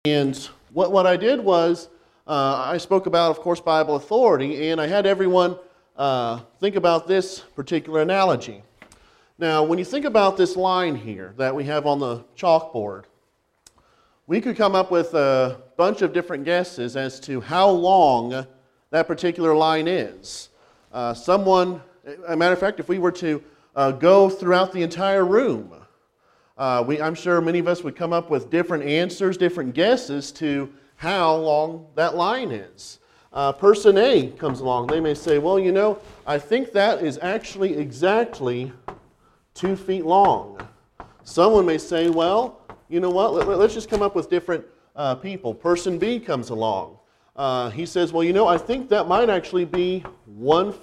And what I did was, I spoke about, of course, Bible authority, and I had everyone think about this particular analogy. Now, when you think about this line here that we have on the chalkboard, we could come up with a bunch of different guesses as to how long that particular line is. As a matter of fact, if we were to go throughout the entire room, I'm sure many of us would come up with different answers, different guesses to how long that line is. Person A comes along. They may say, well, I think that is actually exactly 2 feet long. Someone may say, well, you know what, let's just come up with different people. Person B comes along. He says, well, I think that might actually be 1.5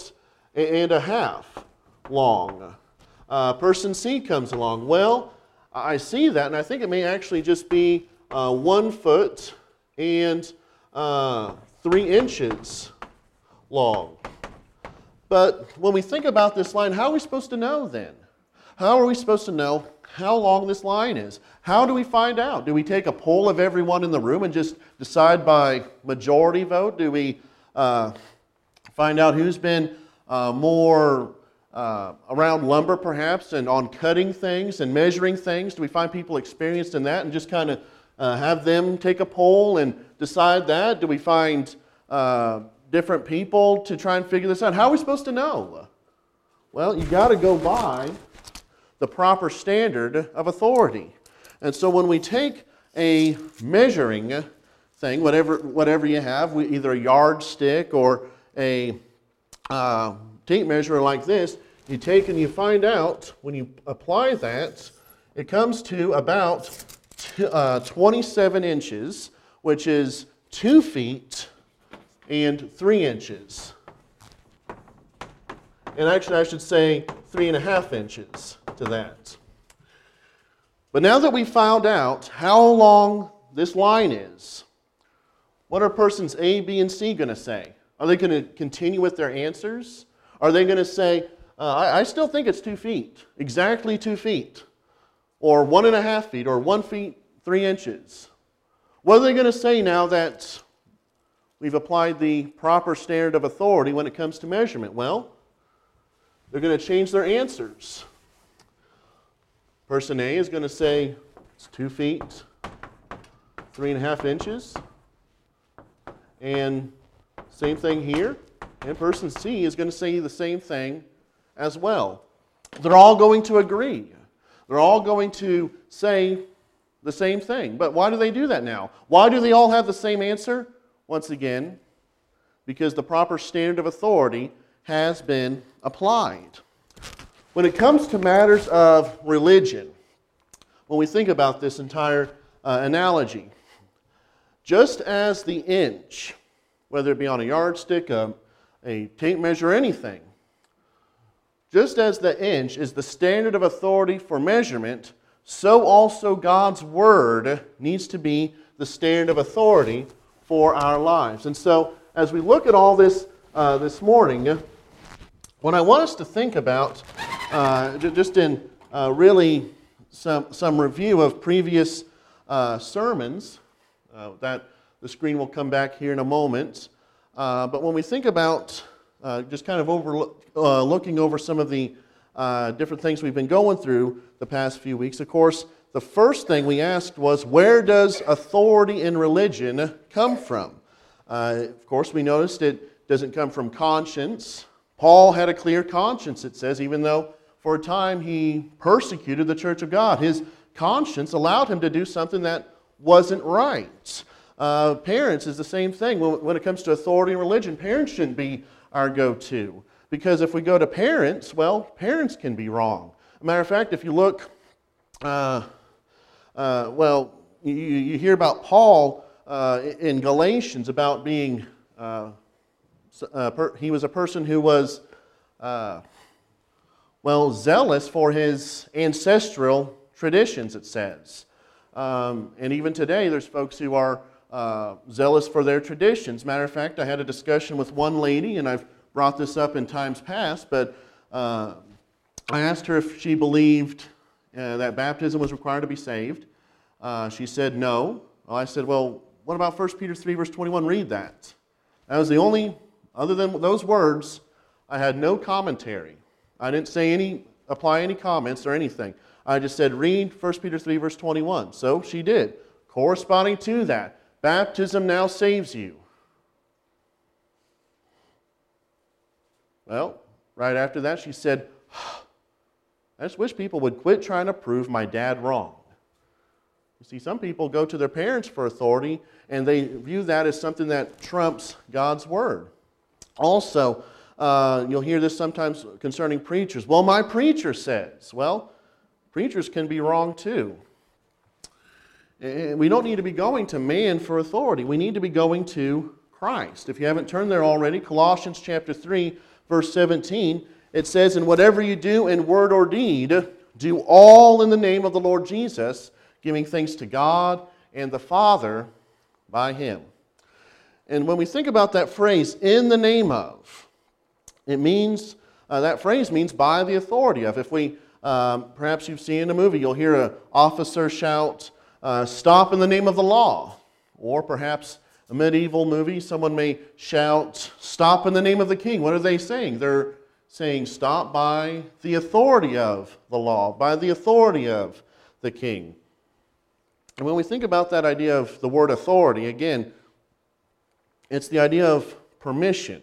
feet long. Person C comes along. Well, I see that, and I think it may actually just be 1 foot and 3 inches long. But when we think about this line, how are we supposed to know then? How are we supposed to know how long this line is? How do we find out? Do we take a poll of everyone in the room and just decide by majority vote? Do we find out who's been more around lumber perhaps and on cutting things and measuring things? Do we find people experienced in that and just kind of have them take a poll and decide that? Do we find different people to try and figure this out? How are we supposed to know? Well, you got to go by the proper standard of authority. And so when we take a measuring thing, whatever you have, either a yardstick or a tape measure like this, you take and you find out, when you apply that, it comes to about 27 inches, which is 2 feet and 3 inches. And actually, I should say 3.5 inches to that. But now that we found out how long this line is, what are persons A, B, and C going to say? Are they going to continue with their answers? Are they going to say, I still think it's 2 feet, exactly 2 feet, or 1.5 feet, or 1 feet, 3 inches? What are they going to say now that we've applied the proper standard of authority when it comes to measurement? Well, they're going to change their answers. Person A is going to say it's 2 feet, 3.5 inches, and same thing here. And person C is going to say the same thing as well. They're all going to agree. They're all going to say the same thing. But why do they do that now? Why do they all have the same answer? Once again, because the proper standard of authority has been applied. When it comes to matters of religion, when we think about this entire analogy, just as the inch, whether it be on a yardstick, a tape measure, or anything, just as the inch is the standard of authority for measurement, so also God's Word needs to be the standard of authority for our lives. And so, as we look at all this this morning, what I want us to think about, just in really some review of previous sermons, that the screen will come back here in a moment. But when we think about just kind of looking over some of the different things we've been going through the past few weeks, of course, the first thing we asked was, where does authority in religion come from? Of course, we noticed it doesn't come from conscience. Paul had a clear conscience, it says, even though for a time he persecuted the church of God. His conscience allowed him to do something that wasn't right. Parents is the same thing. When it comes to authority in religion, parents shouldn't be our go-to. Because if we go to parents, well, parents can be wrong. As a matter of fact, if you look, you hear about Paul in Galatians about being, he was a person who was, zealous for his ancestral traditions, it says. And even today, there's folks who are zealous for their traditions. Matter of fact, I had a discussion with one lady, and I've brought this up in times past, but I asked her if she believed that baptism was required to be saved. She said no. Well, I said, well, what about 1 Peter 3, verse 21? Read that. That was the only, other than those words, I had no commentary. I didn't apply any comments or anything. I just said, read 1 Peter 3, verse 21. So she did. Corresponding to that, baptism now saves you. Well, right after that, she said, I just wish people would quit trying to prove my dad wrong. You see, some people go to their parents for authority, and they view that as something that trumps God's word. Also, you'll hear this sometimes concerning preachers. Well, my preacher says. Well, preachers can be wrong too. And we don't need to be going to man for authority. We need to be going to Christ. If you haven't turned there already, Colossians chapter 3, verse 17, it says, and whatever you do in word or deed, do all in the name of the Lord Jesus, giving thanks to God and the Father by Him. And when we think about that phrase, in the name of, it means, that phrase means by the authority of. If we, perhaps you've seen in a movie, you'll hear an officer shout, stop in the name of the law. Or perhaps a medieval movie, someone may shout, stop in the name of the king. What are they saying? They're saying, stop by the authority of the law, by the authority of the king. And when we think about that idea of the word authority, again, it's the idea of permission.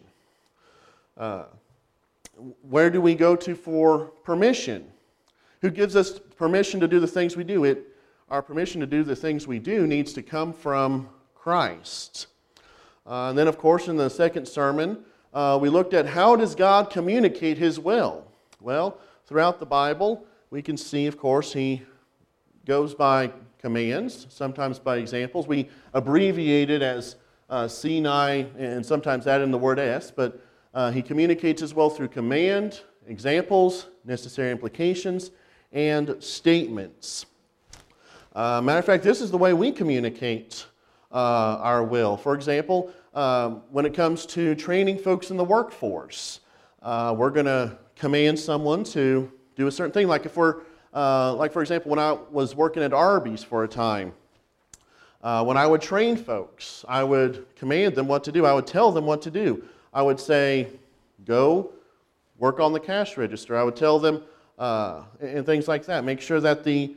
Where do we go to for permission? Who gives us permission to do the things we do? Our permission to do the things we do needs to come from Christ. And then, of course, in the second sermon, we looked at how does God communicate His will? Well, throughout the Bible, we can see, of course, He goes by commands, sometimes by examples. We abbreviate it as Sinai and sometimes add in the word S, but He communicates His will through command, examples, necessary implications, and statements. Matter of fact, this is the way we communicate our will. For example, when it comes to training folks in the workforce, we're going to command someone to do a certain thing. Like if we're, like for example, when I was working at Arby's for a time, when I would train folks, I would command them what to do. I would tell them what to do. I would say, go work on the cash register. I would tell them, and things like that. Make sure that the,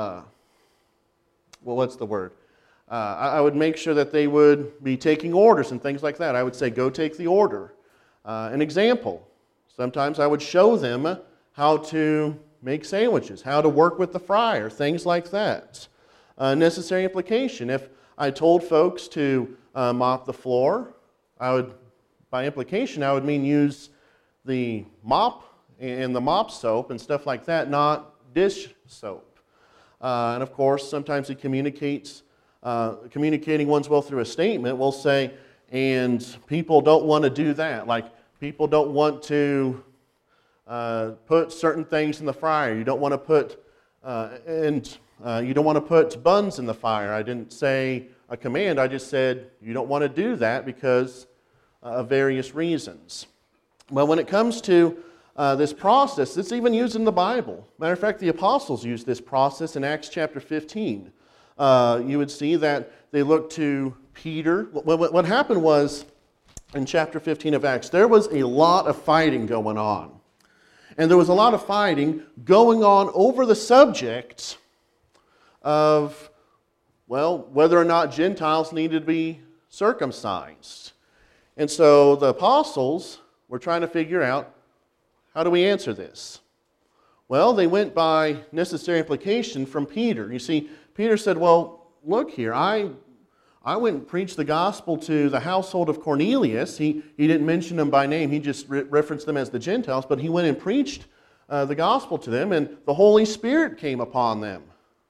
what's the word? I would make sure that they would be taking orders and things like that. I would say, go take the order. An example, sometimes I would show them how to make sandwiches, how to work with the fryer, things like that. Necessary implication, if I told folks to mop the floor, by implication, I would mean use the mop and the mop soap and stuff like that, not dish soap. And of course, sometimes it communicates, communicating one's will through a statement, we'll say, and people don't want to do that. Like, people don't want to put certain things in the fryer. You don't want to put, you don't want to put buns in the fire. I didn't say a command. I just said you don't want to do that because of various reasons. Well, when it comes to this process, it's even used in the Bible. Matter of fact, the apostles used this process in Acts chapter 15. You would see that they looked to Peter. What happened was, in chapter 15 of Acts, there was a lot of fighting going on. And there was a lot of fighting going on over the subject of, well, whether or not Gentiles needed to be circumcised. And so the apostles were trying to figure out, how do we answer this? Well, they went by necessary implication from Peter. You see, Peter said, well, look here, I went and preached the gospel to the household of Cornelius. He didn't mention them by name. He just referenced them as the Gentiles. But he went and preached the gospel to them, and the Holy Spirit came upon them.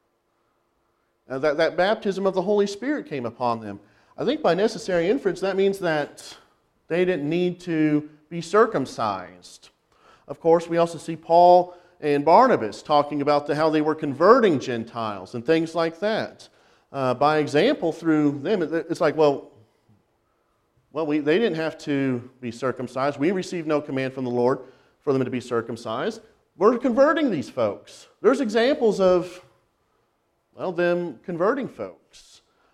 That baptism of the Holy Spirit came upon them. I think by necessary inference, that means that they didn't need to be circumcised. Of course, we also see Paul and Barnabas talking about how they were converting Gentiles and things like that. By example, through them, it's like, well, they didn't have to be circumcised. We received no command from the Lord for them to be circumcised. We're converting these folks. There's examples of, well, them converting folks.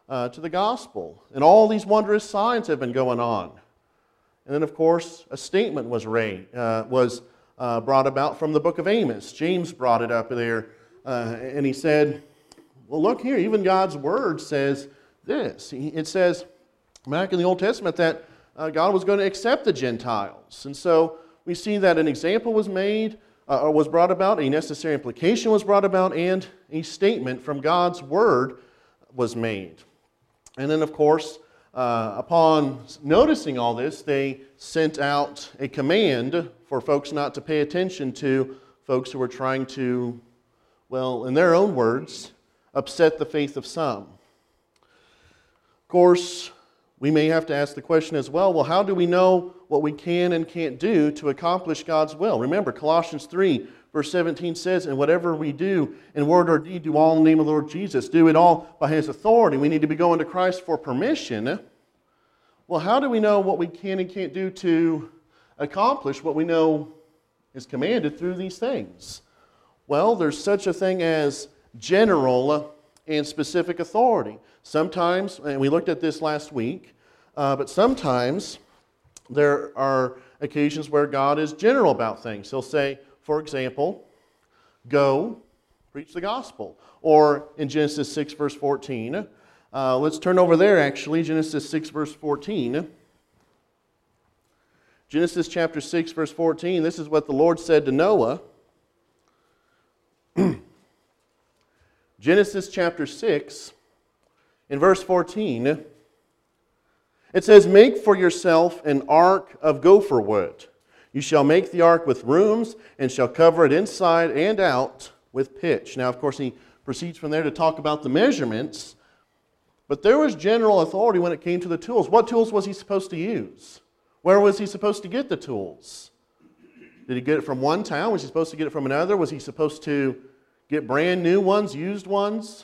to the gospel. And all these wondrous signs have been going on. And then, of course, a statement was brought about from the book of Amos. James brought it up there, and he said, well, look here, even God's word says this. It says back in the Old Testament that God was going to accept the Gentiles. And so we see that an example was made, or was brought about, a necessary implication was brought about, and a statement from God's word was made. And then, of course, upon noticing all this, they sent out a command for folks not to pay attention to folks who were trying to, well, in their own words, upset the faith of some. Of course, we may have to ask the question as well, how do we know what we can and can't do to accomplish God's will? Remember, Colossians 3, verse 17 says, and whatever we do in word or deed, do all in the name of the Lord Jesus. Do it all by His authority. We need to be going to Christ for permission. Well, how do we know what we can and can't do to accomplish what we know is commanded through these things? Well, there's such a thing as general and specific authority. Sometimes, and we looked at this last week, but sometimes there are occasions where God is general about things. He'll say, for example, go preach the gospel. Or in Genesis 6, verse 14, let's turn over there actually, Genesis 6, verse 14. Genesis chapter 6, verse 14, this is what the Lord said to Noah. Genesis chapter 6, in verse 14, it says, make for yourself an ark of gopher wood. You shall make the ark with rooms, and shall cover it inside and out with pitch. Now, of course, he proceeds from there to talk about the measurements, but there was general authority when it came to the tools. What tools was he supposed to use? Where was he supposed to get the tools? Did he get it from one town? Was he supposed to get it from another? Was he supposed to get brand new ones, used ones?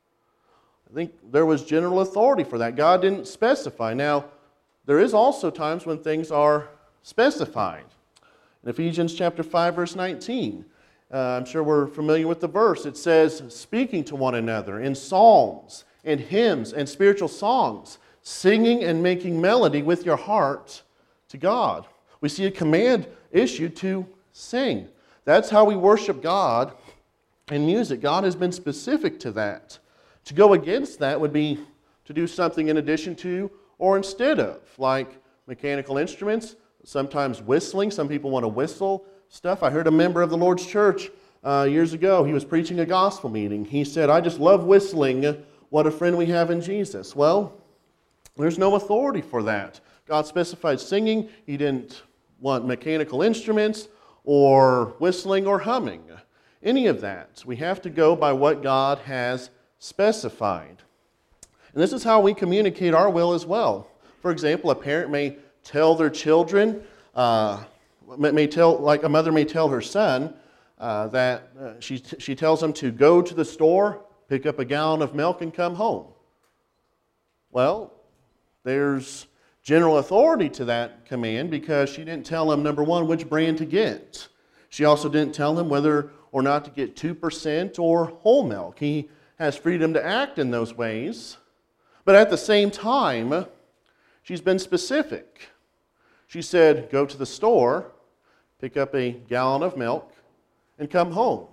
I think there was general authority for that. God didn't specify. Now, there is also times when things are specified. In Ephesians chapter 5, verse 19, I'm sure we're familiar with the verse. It says, speaking to one another in psalms and hymns and spiritual songs, singing and making melody with your heart to God. We see a command issued to sing. That's how we worship God in music. God has been specific to that. To go against that would be to do something in addition to or instead of, like mechanical instruments, sometimes whistling. Some people want to whistle stuff. I heard a member of the Lord's Church years ago. He was preaching a gospel meeting. He said, I just love whistling. What a friend we have in Jesus. Well, there's no authority for that. God specified singing. He didn't want mechanical instruments or whistling or humming. Any of that. We have to go by what God has specified. And this is how we communicate our will as well. For example, a parent may tell their children, like a mother may tell her son, that she tells him to go to the store, pick up a gallon of milk, and come home. Well, there's general authority to that command because she didn't tell him, number one, which brand to get. She also didn't tell him whether or not to get 2% or whole milk. He has freedom to act in those ways. But at the same time, she's been specific. She said, go to the store, pick up a gallon of milk, and come home.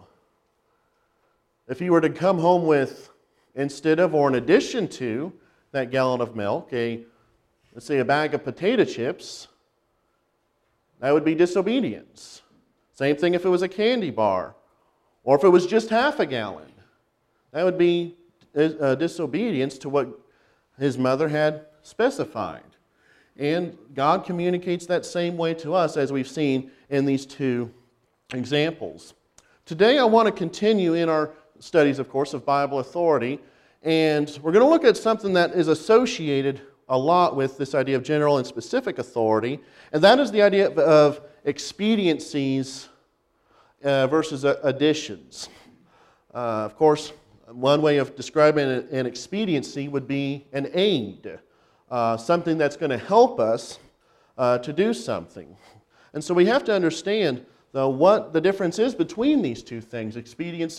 If he were to come home with, instead of or in addition to that gallon of milk, let's say a bag of potato chips, that would be disobedience. Same thing if it was a candy bar, or if it was just half a gallon. That would be disobedience to what his mother had specified. And God communicates that same way to us as we've seen in these two examples. Today I want to continue in our studies, of course, of Bible authority, and we're going to look at something that is associated a lot with this idea of general and specific authority, and that is the idea of expediencies versus additions. Of course, one way of describing an expediency would be an aid, something that's going to help us to do something. And so we have to understand, though, what the difference is between these two things, expediencies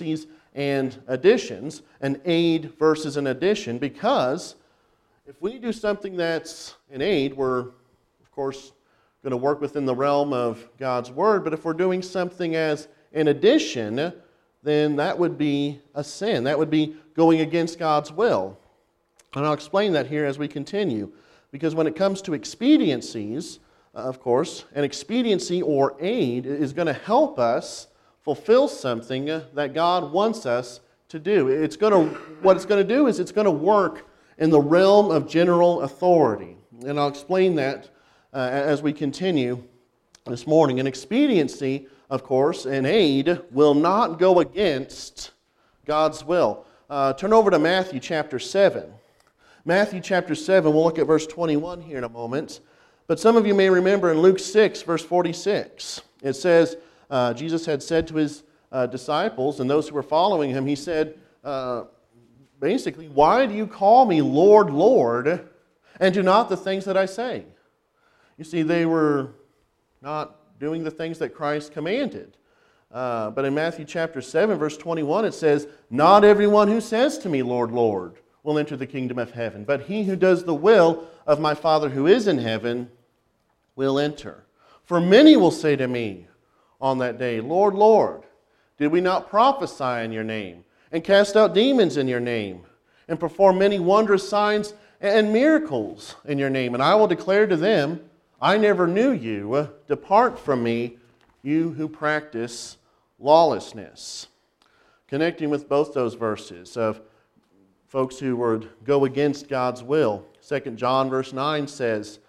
and additions, an aid versus an addition, because if we do something that's an aid, we're, of course, going to work within the realm of God's Word, but if we're doing something as an addition, then that would be a sin. That would be going against God's will. And I'll explain that here as we continue. Because when it comes to expediencies, of course, an expediency or aid is going to help us fulfill something that God wants us to do. What it's going to do is it's going to work in the realm of general authority. And I'll explain that as we continue this morning. An expediency, of course, an aid will not go against God's will. Turn over to Matthew chapter 7. Matthew chapter 7, we'll look at verse 21 here in a moment. But some of you may remember in Luke 6, verse 46, it says, Jesus had said to his disciples and those who were following him, he said, basically, why do you call me Lord, Lord, and do not the things that I say? You see, they were not doing the things that Christ commanded. But in Matthew chapter 7, verse 21, it says, not everyone who says to me, Lord, Lord, will enter the kingdom of heaven, but he who does the will of my Father who is in heaven will enter. For many will say to me on that day, Lord, Lord, did we not prophesy in your name, and cast out demons in your name, and perform many wondrous signs and miracles in your name? And I will declare to them, I never knew you. Depart from me, you who practice lawlessness. Connecting with both those verses of folks who would go against God's will. 2 John verse 9 says,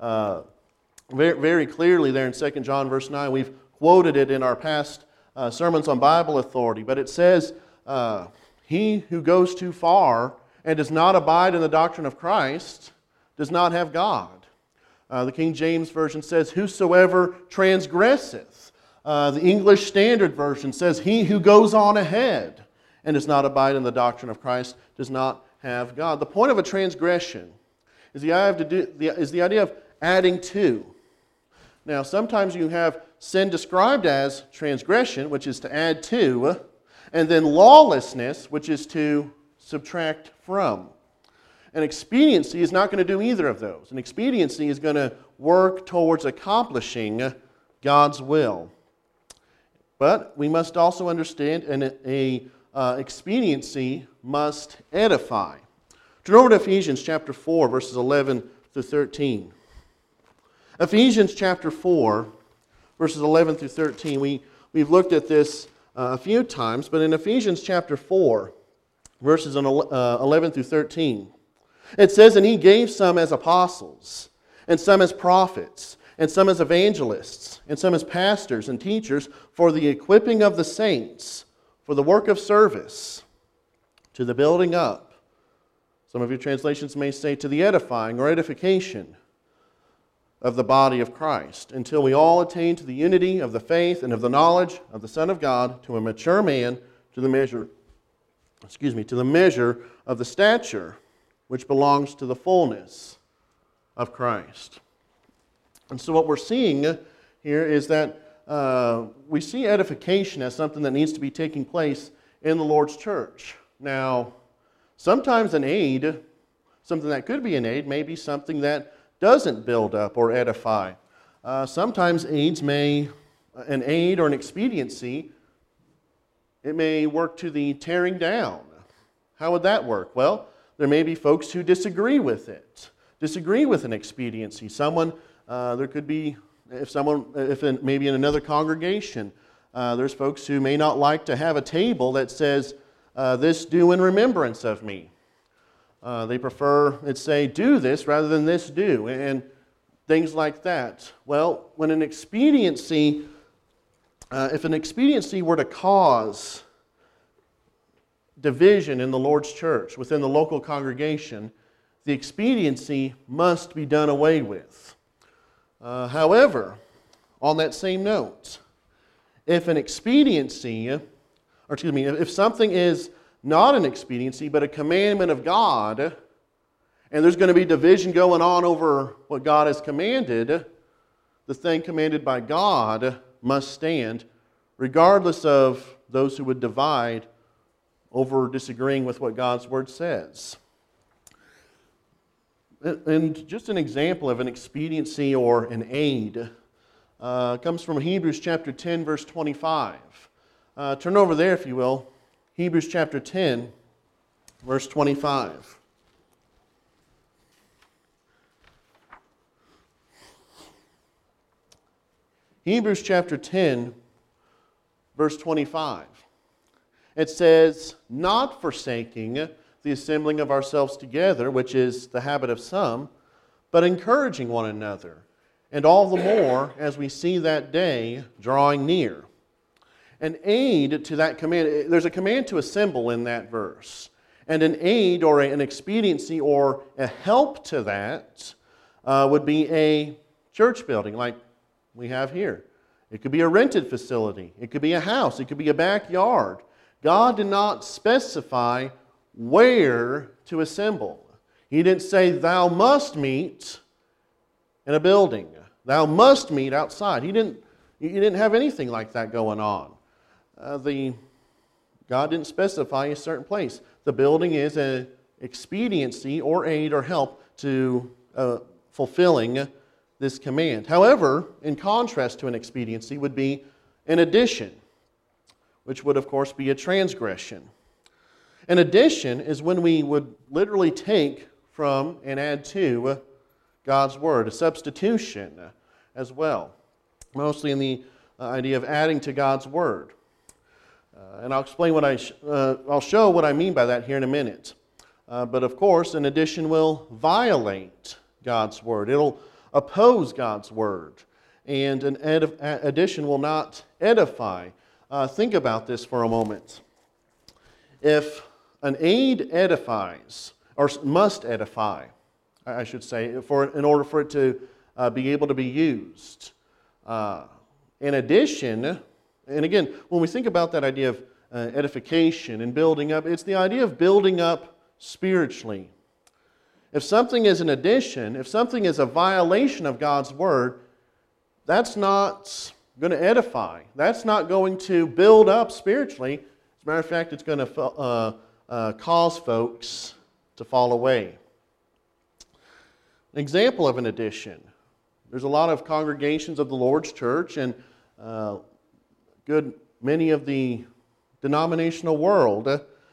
very clearly there in 2 John verse 9, we've quoted it in our past sermons on Bible authority, but it says, he who goes too far and does not abide in the doctrine of Christ does not have God. The King James Version says, whosoever transgresseth. The English Standard Version says, he who goes on ahead and does not abide in the doctrine of Christ does not have God. The point of a transgression is the idea of adding to. Now, sometimes you have sin described as transgression, which is to add to, and then lawlessness, which is to subtract from. An expediency is not going to do either of those. An expediency is going to work towards accomplishing God's will. But we must also understand an expediency must edify. Turn over to Ephesians chapter 4, verses 11 through 13. Ephesians chapter 4, verses 11 through 13. We've looked at this a few times, but in Ephesians chapter 4, verses 11 through 13, it says, and he gave some as apostles, and some as prophets, and some as evangelists, and some as pastors and teachers for the equipping of the saints, for the work of service, to the building up. Some of your translations may say to the edifying or edification of the body of Christ, until we all attain to the unity of the faith and of the knowledge of the Son of God, to a mature man, to the measure of the stature which belongs to the fullness of Christ. And so what we're seeing here is that we see edification as something that needs to be taking place in the Lord's church. Now, sometimes an aid, something that could be an aid, may be something that doesn't build up or edify. Sometimes an aid or an expediency, it may work to the tearing down. How would that work? Well, there may be folks who disagree with it, disagree with an expediency. There could be, maybe in another congregation, there's folks who may not like to have a table that says, this do in remembrance of me. They prefer it say, do this rather than this do, and things like that. Well, when an expediency, if an expediency were to cause division in the Lord's church, within the local congregation, the expediency must be done away with. However, on that same note, if something is not an expediency, but a commandment of God, and there's going to be division going on over what God has commanded, the thing commanded by God must stand, regardless of those who would divide over disagreeing with what God's Word says. And just an example of an expediency or an aid comes from Hebrews chapter 10, verse 25. Turn over there, if you will. Hebrews chapter 10, verse 25. Hebrews chapter 10, verse 25. It says, "Not forsaking the assembling of ourselves together, which is the habit of some, but encouraging one another, and all the more as we see that day drawing near." An aid to that command, there's a command to assemble in that verse. And an aid or an expediency or a help to that would be a church building like we have here. It could be a rented facility. It could be a house. It could be a backyard. God did not specify where to assemble. He didn't say, "Thou must meet in a building. Thou must meet outside." He didn't have anything like that going on. God didn't specify a certain place. The building is an expediency or aid or help to fulfilling this command. However, in contrast to an expediency would be an addition, which would of course be a transgression. An addition is when we would literally take from and add to God's Word, a substitution as well, mostly in the idea of adding to God's Word. And I'll explain I'll show what I mean by that here in a minute. But of course, an addition will violate God's Word. It'll oppose God's Word. And an addition will not edify. Think about this for a moment. If an aid edifies, or must edify, I should say, in order for it to be able to be used. In addition, and again, when we think about that idea of edification and building up, it's the idea of building up spiritually. If something is an addition, if something is a violation of God's Word, that's not going to edify. That's not going to build up spiritually. As a matter of fact, it's going to cause folks to fall away. An example of an addition. There's a lot of congregations of the Lord's Church, and many of the denominational world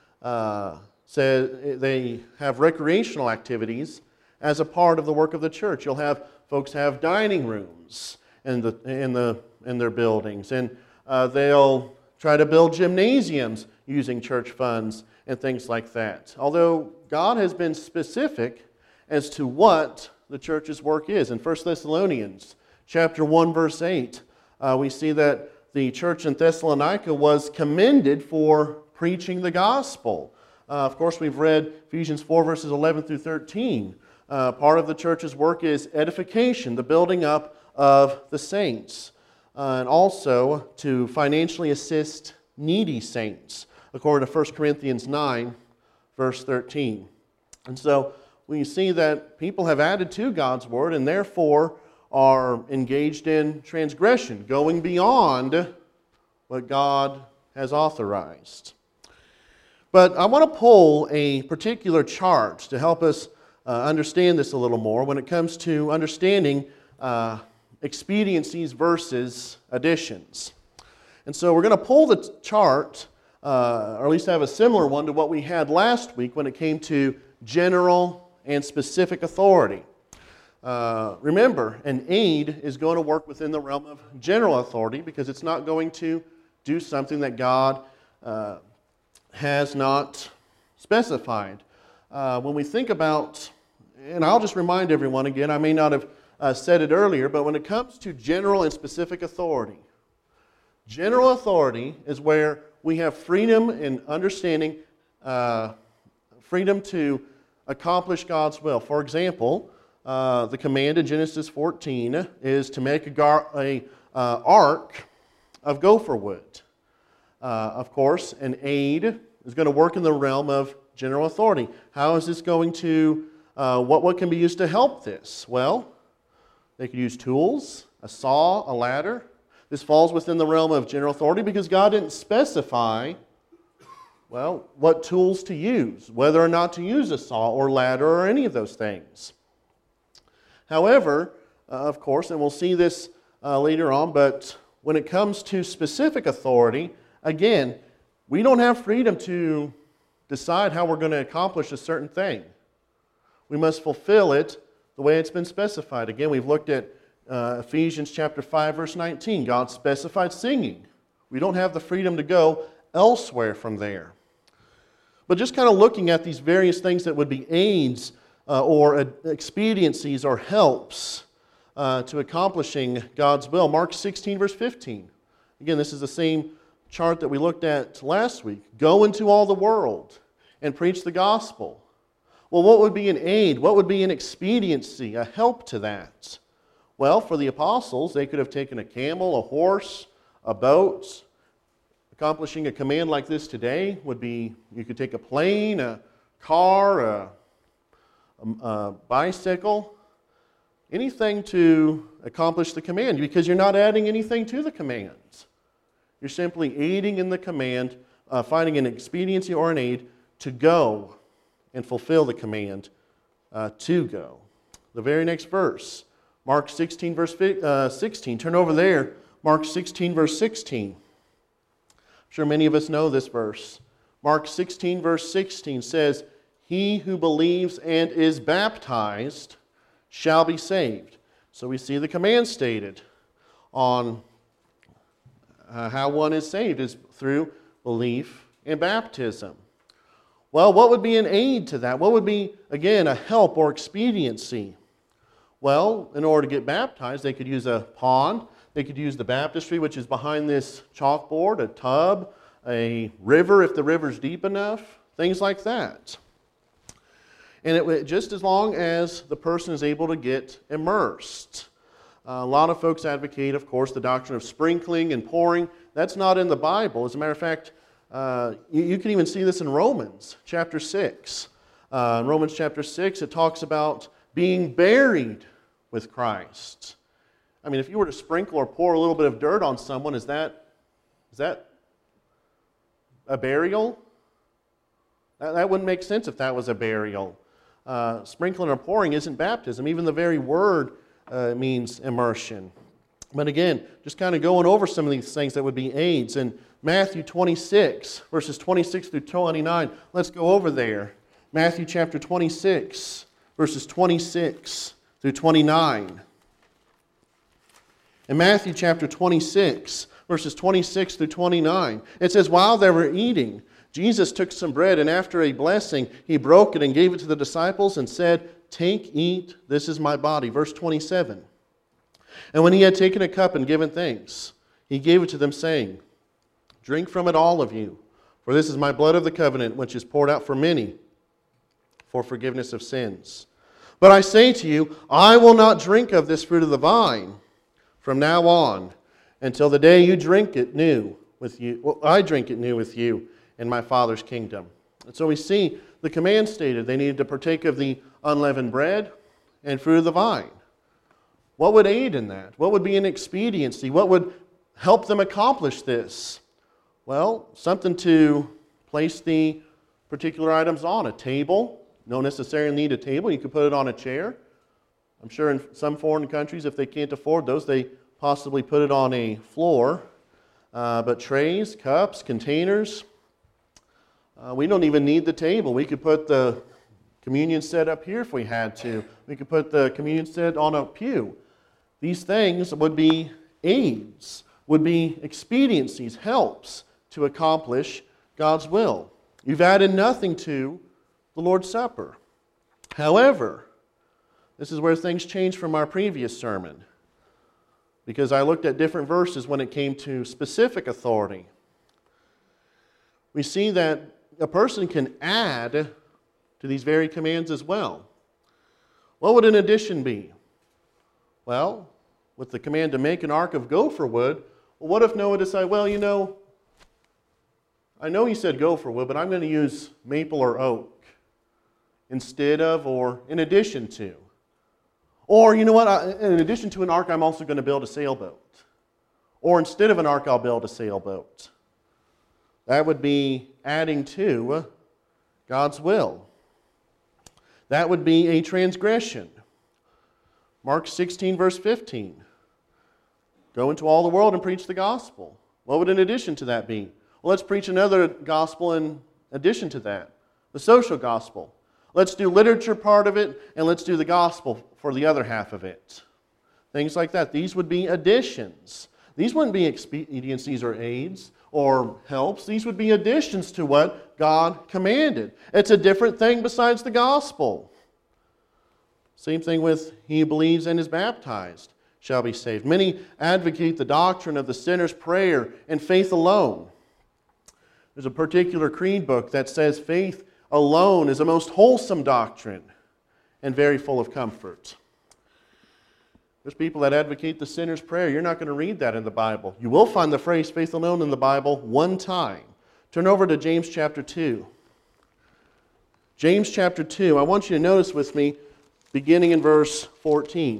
say they have recreational activities as a part of the work of the church. You'll have folks have dining rooms in their buildings, and they'll try to build gymnasiums using church funds and things like that. Although God has been specific as to what the church's work is. In 1 Thessalonians chapter 1, verse 8, we see that the church in Thessalonica was commended for preaching the gospel. Of course, we've read Ephesians 4, verses 11 through 13. Part of the church's work is edification, the building up of the saints, and also to financially assist needy saints, according to 1 Corinthians 9, verse 13. And so we see that people have added to God's Word and therefore are engaged in transgression, going beyond what God has authorized. But I want to pull a particular chart to help us understand this a little more when it comes to understanding expediencies versus additions. And so we're going to pull the chart, or at least have a similar one to what we had last week when it came to general and specific authority. Remember, an aid is going to work within the realm of general authority because it's not going to do something that God has not specified. When we think about, and I'll just remind everyone again, I may not have said it earlier, but when it comes to general and specific authority, general authority is where we have freedom in understanding, freedom to accomplish God's will. For example, the command in Genesis 14 is to make a ark of gopher wood. Of course, an aid is going to work in the realm of general authority. How is this going to, what can be used to help this? Well, they could use tools, a saw, a ladder. This falls within the realm of general authority because God didn't specify Well, what tools to use, whether or not to use a saw or ladder or any of those things. However, of course, and we'll see this later on, but when it comes to specific authority, again, we don't have freedom to decide how we're going to accomplish a certain thing. We must fulfill it the way it's been specified. Again, we've looked at Ephesians chapter 5, verse 19. God specified singing. We don't have the freedom to go elsewhere from there. But just kind of looking at these various things that would be aids or expediencies or helps to accomplishing God's will. Mark 16, verse 15. Again, this is the same chart that we looked at last week. Go into all the world and preach the gospel. Well, what would be an aid? What would be an expediency, a help to that? Well, for the apostles, they could have taken a camel, a horse, a boat. Accomplishing a command like this today would be, you could take a plane, a car, a bicycle, anything to accomplish the command, because you're not adding anything to the commands. You're simply aiding in the command, finding an expediency or an aid to go and fulfill the command to go. The very next verse, Mark 16, verse 16. Turn over there, Mark 16, verse 16. I'm sure many of us know this verse. Mark 16, verse 16 says, "He who believes and is baptized shall be saved." So we see the command stated on how one is saved is through belief and baptism. Well, what would be an aid to that? What would be, again, a help or expediency? Well, in order to get baptized, they could use a pond. They could use the baptistry, which is behind this chalkboard, a tub, a river if the river's deep enough, things like that. And just as long as the person is able to get immersed. A lot of folks advocate, of course, the doctrine of sprinkling and pouring. That's not in the Bible. As a matter of fact, you can even see this in Romans chapter 6. In Romans chapter 6, it talks about being buried with Christ. I mean, if you were to sprinkle or pour a little bit of dirt on someone, is that a burial? That wouldn't make sense if that was a burial. Sprinkling or pouring isn't baptism. Even the very word means immersion. But again, just kind of going over some of these things that would be aids. In Matthew 26, verses 26 through 29, let's go over there. Matthew chapter 26, verses 26 through 29. In Matthew chapter 26, verses 26 through 29, it says, "While they were eating, Jesus took some bread, and after a blessing, he broke it and gave it to the disciples and said, 'Take, eat, this is my body.'" Verse 27. "And when he had taken a cup and given thanks, he gave it to them, saying, 'Drink from it, all of you, for this is my blood of the covenant, which is poured out for many for forgiveness of sins. But I say to you, I will not drink of this fruit of the vine from now on, until the day you drink it new with you. Well, I drink it new with you in my Father's kingdom." And so we see the command stated they needed to partake of the unleavened bread and fruit of the vine. What would aid in that? What would be an expediency? What would help them accomplish this? Well, something to place the particular items on. A table. Don't necessarily need a table. You could put it on a chair. I'm sure in some foreign countries, if they can't afford those, they possibly put it on a floor. But trays, cups, containers, we don't even need the table. We could put the communion set up here if we had to. We could put the communion set on a pew. These things would be aids, would be expediencies, helps to accomplish God's will. You've added nothing to the Lord's Supper. However, this is where things change from our previous sermon, because I looked at different verses when it came to specific authority. We see that a person can add to these very commands as well. What would an addition be? Well, with the command to make an ark of gopher wood, well, what if Noah decided, well, I know he said gopher wood, but I'm going to use maple or oak instead of or in addition to. Or, you know what, in addition to an ark, I'm also going to build a sailboat. Or instead of an ark, I'll build a sailboat. That would be adding to God's will. That would be a transgression. Mark 16, verse 15. Go into all the world and preach the gospel. What would an addition to that be? Well, let's preach another gospel in addition to that. The social gospel. Let's do literature part of it, and let's do the gospel for the other half of it. Things like that. These would be additions. These wouldn't be expediencies or aids or helps. These would be additions to what God commanded. It's a different thing besides the gospel. Same thing with he who believes and is baptized shall be saved. Many advocate the doctrine of the sinner's prayer and faith alone. There's a particular creed book that says faith alone is a most wholesome doctrine and very full of comfort. There's people that advocate the sinner's prayer. You're not going to read that in the Bible. You will find the phrase faith alone in the Bible one time. Turn over to James chapter 2. James chapter 2. I want you to notice with me, beginning in verse 14.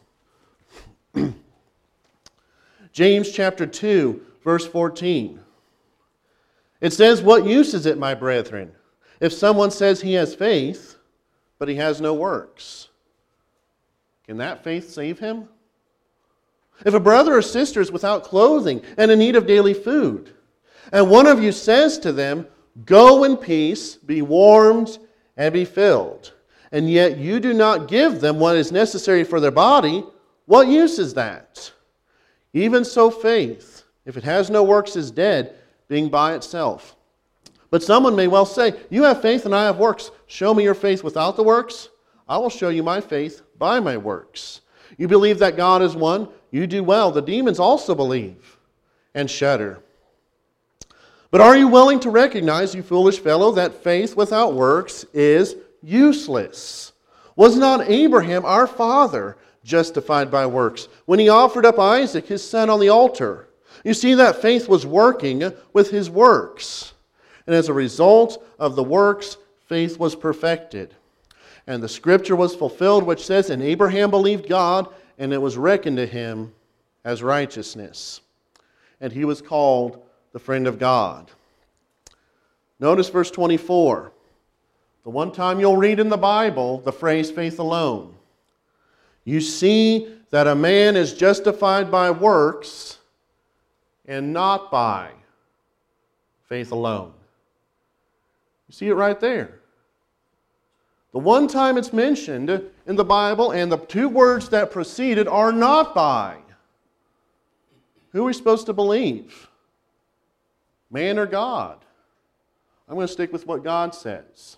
James chapter 2, verse 14. It says, "What use is it, my brethren, if someone says he has faith, but he has no works? Can that faith save him? If a brother or sister is without clothing and in need of daily food, and one of you says to them, 'Go in peace, be warmed, and be filled,' and yet you do not give them what is necessary for their body, what use is that? Even so faith, if it has no works, is dead, being by itself. But someone may well say, 'You have faith and I have works. Show me your faith without the works. I will show you my faith by my works.' You believe that God is one. You do well. The demons also believe and shudder. But are you willing to recognize, you foolish fellow, that faith without works is useless? Was not Abraham, our father, justified by works when he offered up Isaac, his son, on the altar? You see that faith was working with his works. And as a result of the works, faith was perfected. And the scripture was fulfilled, which says, 'And Abraham believed God, and it was reckoned to him as righteousness.' And he was called the friend of God." Notice verse 24. The one time you'll read in the Bible the phrase faith alone. You see that a man is justified by works and not by faith alone. You see it right there. The one time it's mentioned in the Bible and the two words that preceded are not by. Who are we supposed to believe? Man or God? I'm going to stick with what God says.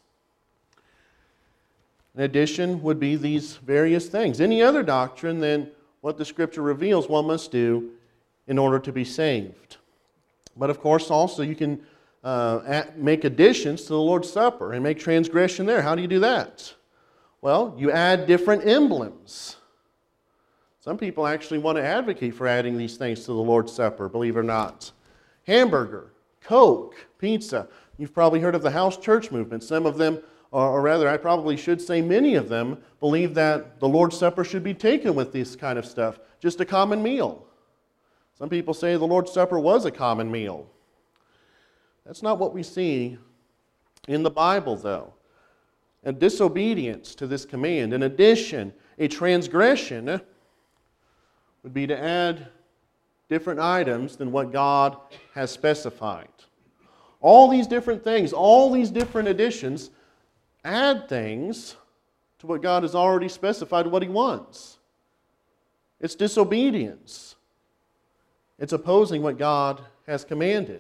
In addition would be these various things. Any other doctrine than what the Scripture reveals one must do in order to be saved. But of course also you can make additions to the Lord's Supper and make transgression there. How do you do that? Well, you add different emblems. Some people actually want to advocate for adding these things to the Lord's Supper, believe it or not. Hamburger, Coke, pizza. You've probably heard of the house church movement. Some of them, or rather I probably should say many of them, believe that the Lord's Supper should be taken with this kind of stuff. Just a common meal. Some people say the Lord's Supper was a common meal. That's not what we see in the Bible, though. A disobedience to this command. In addition, a transgression would be to add different items than what God has specified. All these different things, all these different additions add things to what God has already specified what He wants. It's disobedience. It's opposing what God has commanded.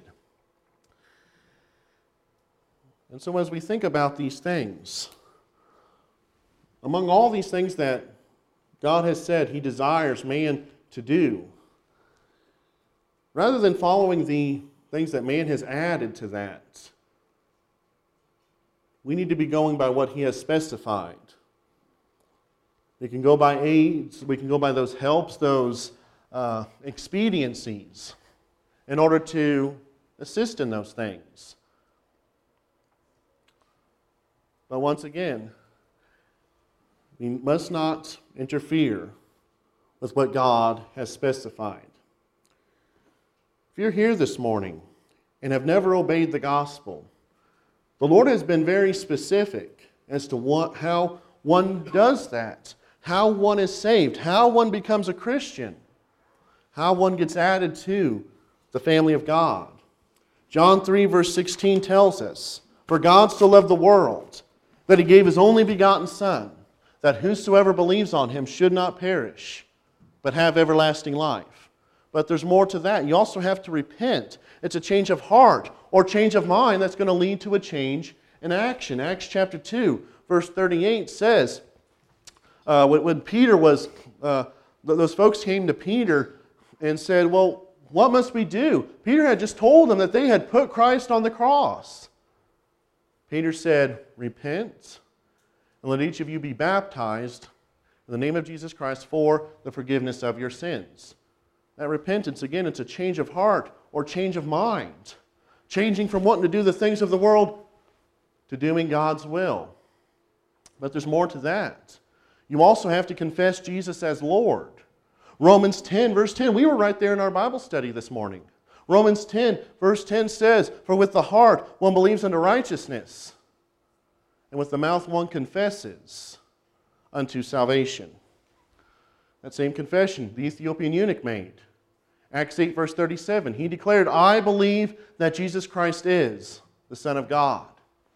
And so as we think about these things, among all these things that God has said He desires man to do, rather than following the things that man has added to that, we need to be going by what He has specified. We can go by aids, we can go by those helps, those expediencies in order to assist in those things. But once again, we must not interfere with what God has specified. If you're here this morning and have never obeyed the gospel, The Lord has been very specific as to how one does that, how one is saved, how one becomes a Christian, how one gets added to the family of God. John 3 verse 16 tells us, "For God so loved the world, that He gave His only begotten Son, that whosoever believes on Him should not perish, but have everlasting life." But there's more to that. You also have to repent. It's a change of heart or change of mind that's going to lead to a change in action. Acts chapter 2, verse 38 says, when Peter was, those folks came to Peter and said, "Well, what must we do?" Peter had just told them that they had put Christ on the cross. Peter said, "Repent, and let each of you be baptized in the name of Jesus Christ for the forgiveness of your sins." That repentance, again, it's a change of heart or change of mind. Changing from wanting to do the things of the world to doing God's will. But there's more to that. You also have to confess Jesus as Lord. Romans 10, verse 10. We were right there in our Bible study this morning. Romans 10, verse 10 says, "For with the heart one believes unto righteousness, and with the mouth one confesses unto salvation." That same confession the Ethiopian eunuch made. Acts 8, verse 37. He declared, "I believe that Jesus Christ is the Son of God."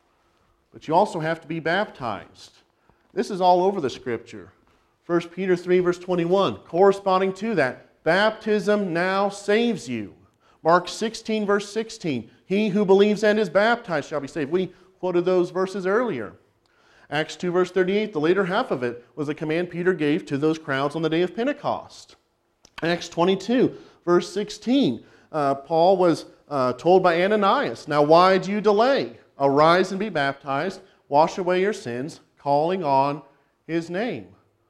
But you also have to be baptized. This is all over the Scripture. 1 Peter 3, verse 21, corresponding to that, baptism now saves you. Mark 16, verse 16, "He who believes and is baptized shall be saved." We quoted those verses earlier. Acts 2, verse 38, the later half of it was a command Peter gave to those crowds on the day of Pentecost. Acts 22, verse 16, Paul was told by Ananias, "Now why do you delay? Arise and be baptized, wash away your sins, calling on His name."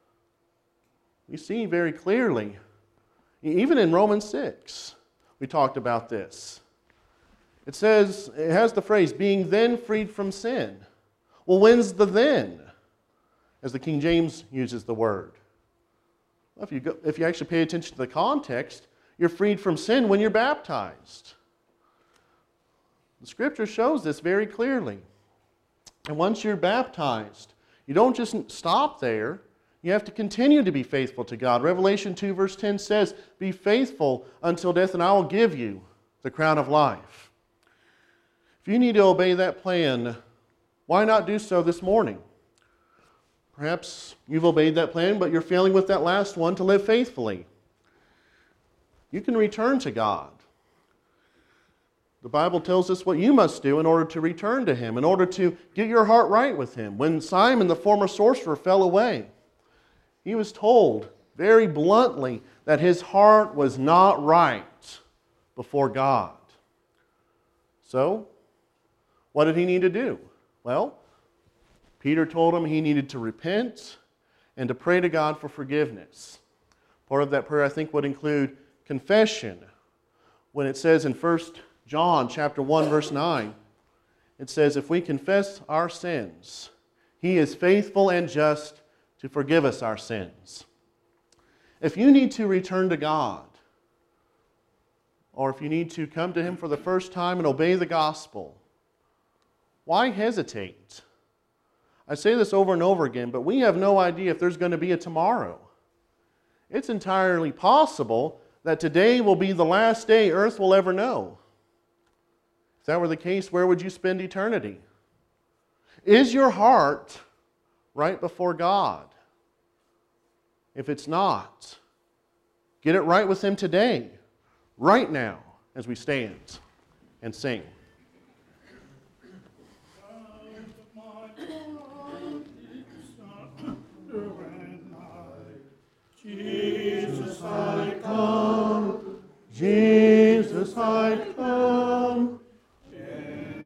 We see very clearly, even in Romans 6, we talked about this. It says, it has the phrase, "being then freed from sin." Well, when's the then? As the King James uses the word. Well, if you actually pay attention to the context, you're freed from sin when you're baptized. The Scripture shows this very clearly. And once you're baptized, you don't just stop there. You have to continue to be faithful to God. Revelation 2, verse 10 says, "Be faithful until death, and I will give you the crown of life." If you need to obey that plan, why not do so this morning? Perhaps you've obeyed that plan, but you're failing with that last one, to live faithfully. You can return to God. The Bible tells us what you must do in order to return to Him, in order to get your heart right with Him. When Simon, the former sorcerer, fell away, he was told very bluntly that his heart was not right before God. So, what did he need to do? Well, Peter told him he needed to repent and to pray to God for forgiveness. Part of that prayer, I think, would include confession. When it says in 1 John chapter 1, verse 9, it says, "If we confess our sins, He is faithful and just to forgive us our sins." If you need to return to God, or if you need to come to Him for the first time and obey the gospel, why hesitate? I say this over and over again, but we have no idea if there's going to be a tomorrow. It's entirely possible that today will be the last day Earth will ever know. If that were the case, where would you spend eternity? Is your heart right before God? If it's not, get it right with Him today, right now, as we stand and sing.